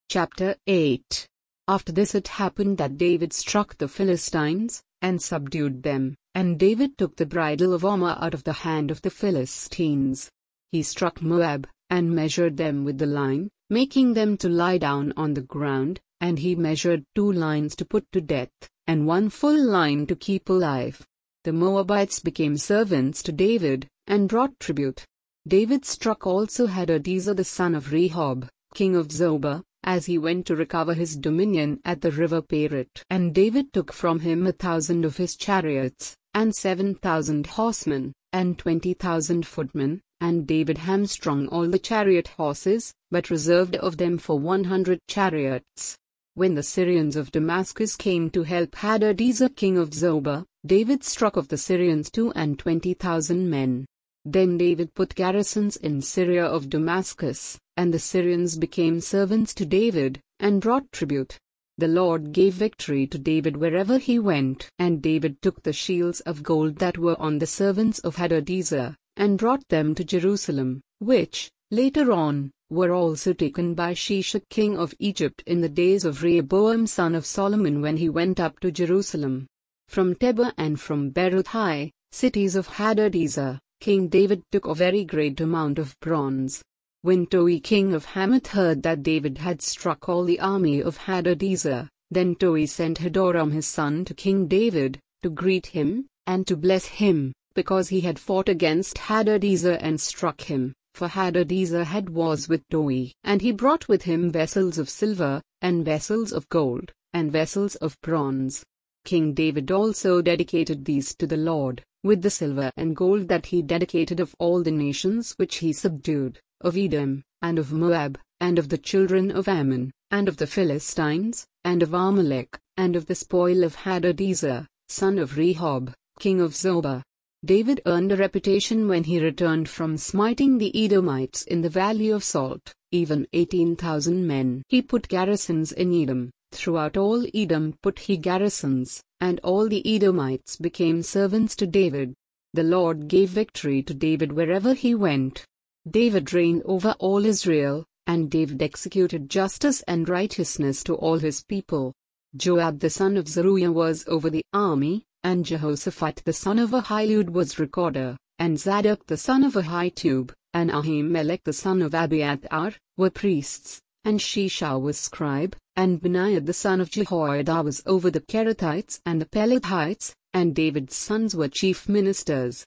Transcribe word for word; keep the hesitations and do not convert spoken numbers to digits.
Chapter eight. After this it happened that David struck the Philistines, and subdued them, and David took the bridle of Ormah out of the hand of the Philistines. He struck Moab, and measured them with the line, making them to lie down on the ground, and he measured two lines to put to death, and one full line to keep alive. The Moabites became servants to David, and brought tribute. David struck also Hadadezer the son of Rehob, king of Zobah, as he went to recover his dominion at the river Perit. And David took from him a thousand of his chariots, and seven thousand horsemen, and twenty thousand footmen, and David hamstrung all the chariot horses, but reserved of them for one hundred chariots. When the Syrians of Damascus came to help Hadadezer king of Zobah, David struck of the Syrians two and twenty thousand men. Then David put garrisons in Syria of Damascus, and the Syrians became servants to David, and brought tribute. The Lord gave victory to David wherever he went. And David took the shields of gold that were on the servants of Hadadezer, and brought them to Jerusalem, which, later on, were also taken by Shishak king of Egypt in the days of Rehoboam son of Solomon when he went up to Jerusalem. From Tebah and from Berothai, cities of Hadadezer, King David took a very great amount of bronze. When Toi king of Hamath heard that David had struck all the army of Hadadezer, then Toi sent Hadoram his son to King David, to greet him, and to bless him, because he had fought against Hadadezer and struck him, for Hadadezer had wars with Toi. And he brought with him vessels of silver, and vessels of gold, and vessels of bronze. King David also dedicated these to the Lord, with the silver and gold that he dedicated of all the nations which he subdued, of Edom, and of Moab, and of the children of Ammon, and of the Philistines, and of Amalek, and of the spoil of Hadadezer, son of Rehob, king of Zobah. David earned a reputation when he returned from smiting the Edomites in the valley of Salt, even eighteen thousand men. He put garrisons in Edom. Throughout all Edom put he garrisons, and all the Edomites became servants to David. The Lord gave victory to David wherever he went. David reigned over all Israel, and David executed justice and righteousness to all his people. Joab the son of Zeruiah was over the army, and Jehoshaphat the son of Ahilud was recorder, and Zadok the son of Ahitub, and Ahimelech the son of Abiathar, were priests, and Shishah was scribe, and Benaiah the son of Jehoiada was over the Kerethites and the Pelethites, and David's sons were chief ministers.